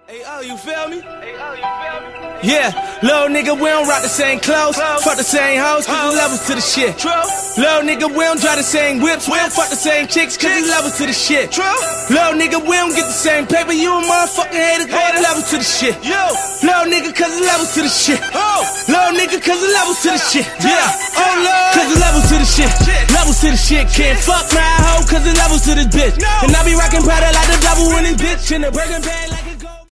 Hey, oh, you feel me? Yeah, little nigga, we don't rock the same clothes, fuck the same hoes, cause there's levels to the shit. Little nigga, we don't drive the same whips, we don't fuck the same chicks, cause there's levels to the shit. Little nigga, we don't get the same paper, you a motherfucking hater, cause there's levels to the shit. Little nigga, cause there's levels to the shit. Little nigga, cause there's levels to the shit. Yeah, oh Lord, cause there's levels to the shit. Levels to the shit, can't fuck my hoe, cause there's levels to this bitch. And I be rockin' powder like the devil in this bitch, in the burger bag.